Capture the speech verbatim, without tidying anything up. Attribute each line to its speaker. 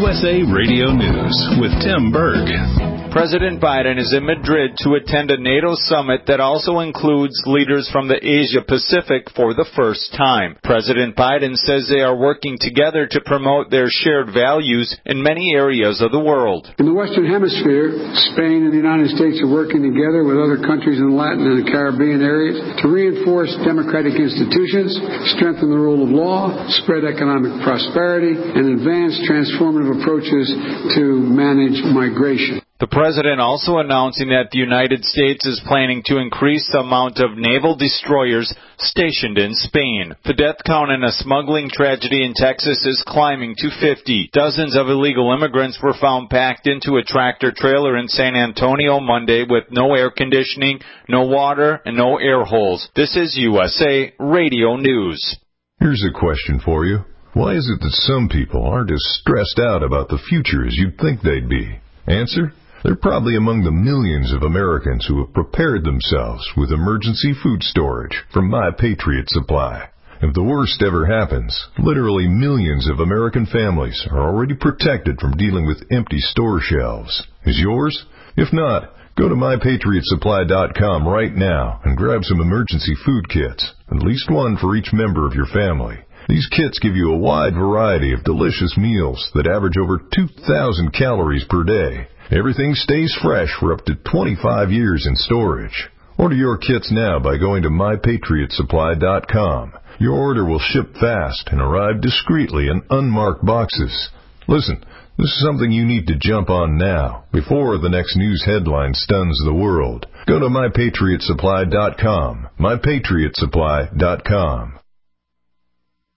Speaker 1: U S A Radio News with Tim Berg.
Speaker 2: President Biden is in Madrid to attend a NATO summit that also includes leaders from the Asia-Pacific for the first time. President Biden says they are working together to promote their shared values in many areas of the world.
Speaker 3: In the Western Hemisphere, Spain and the United States are working together with other countries in the Latin and the Caribbean areas to reinforce democratic institutions, strengthen the rule of law, spread economic prosperity, and advance transformative approaches to manage migration.
Speaker 2: The president also announcing that the United States is planning to increase the amount of naval destroyers stationed in Spain. The death count in a smuggling tragedy in Texas is climbing to fifty. Dozens of illegal immigrants were found packed into a tractor-trailer in San Antonio Monday with no air conditioning, no water, and no air holes. This is U S A Radio News.
Speaker 4: Here's a question for you. Why is it that some people aren't as stressed out about the future as you'd think they'd be? Answer? They're probably among the millions of Americans who have prepared themselves with emergency food storage from My Patriot Supply. If the worst ever happens, literally millions of American families are already protected from dealing with empty store shelves. Is yours? If not, go to my patriot supply dot com right now and grab some emergency food kits, at least one for each member of your family. These kits give you a wide variety of delicious meals that average over two thousand calories per day. Everything stays fresh for up to twenty-five years in storage. Order your kits now by going to my patriot supply dot com. Your order will ship fast and arrive discreetly in unmarked boxes. Listen, this is something you need to jump on now, before the next news headline stuns the world. Go to my patriot supply dot com. my patriot supply dot com.